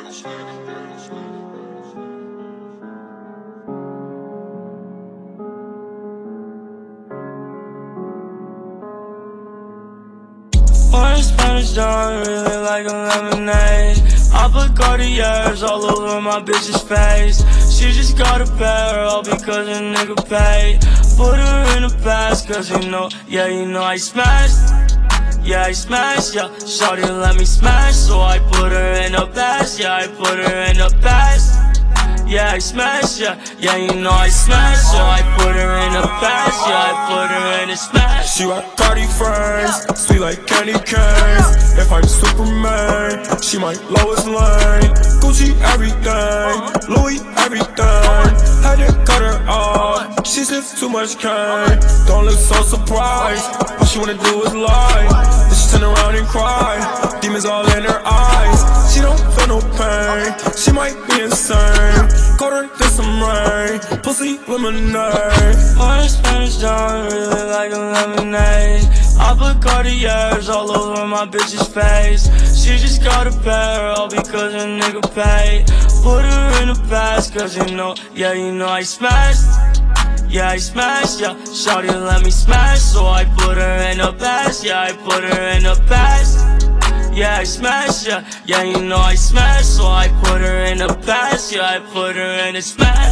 Orange Spanish don't really like a lemonade. I put Cartiers all over my bitch's face. She just got a pair all because a nigga paid. Put her in the past cause you know, yeah you know I smashed. Yeah I smashed, yeah, shawty let me smash. So I put her in the past, yeah I put her in the past. Yeah I smash, yeah you know I smash. So I put her in the past, yeah I put her in the smash. She like Cardi friends, sweet like candy canes. If I'm Superman, she my Lois Lane. Gucci everything, Louis everything. Had to cut her off, she sips too much cane. Don't look so surprised, all she wanna do is lie. Then she turn around and cry, demons all in her eyes. She don't feel no pain, she might be insane. Caught her in some rain, pussy lemonade. Orange Spanish don't really like a lemonade. I put Cartiers all over my bitch's face. She just got a pair all because a nigga paid. Put her in the past cause you know, yeah you know I smashed. Yeah I smashed, yeah, shawty let me smash. So I put her in the past, yeah I put her in the past. Yeah I smash, yeah you know I smash. So I put her in the past, yeah I put her in the smash.